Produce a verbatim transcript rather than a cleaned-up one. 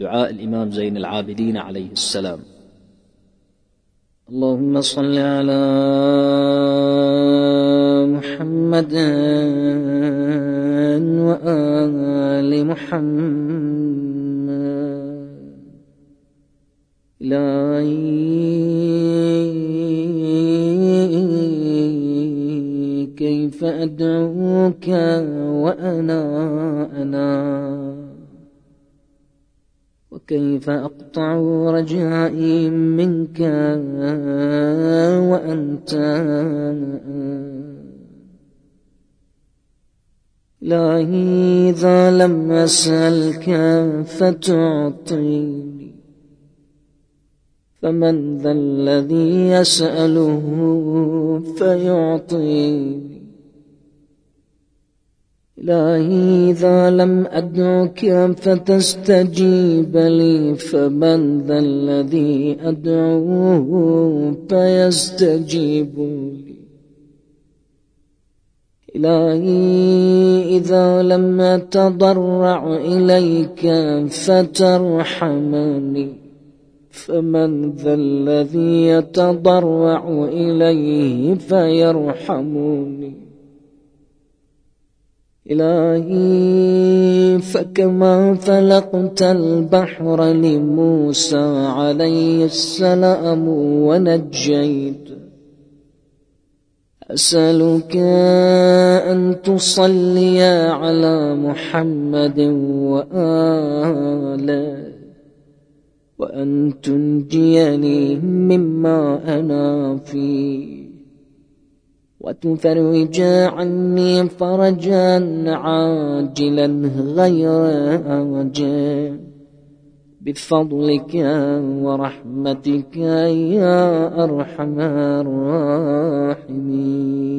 دعاء الإمام زين العابدين عليه السلام. اللهم صل على محمد وآل محمد. إلهي كيف أدعوك وأنا أنا، وكيف أقطع رجائي منك وأنت. إلهي إذا لم أسألك فتعطيني، فمن ذا الذي يسأله فيعطيني. إلهي إذا لم أدعك فتستجيب لي، فمن ذا الذي أدعوه فيستجيب لي. إلهي إذا لم أتضرع إليك فترحمني، فمن ذا الذي يتضرع إليه فيرحمني. إلهي فكما فلقت البحر لموسى عليه السلام ونجيت، أسألك أن تصلي على محمد وآله، وأن تنجيني مما أنا فيه، وتفرج عني فرجا عاجلا غير آجل، بفضلك ورحمتك يا أرحم الراحمين.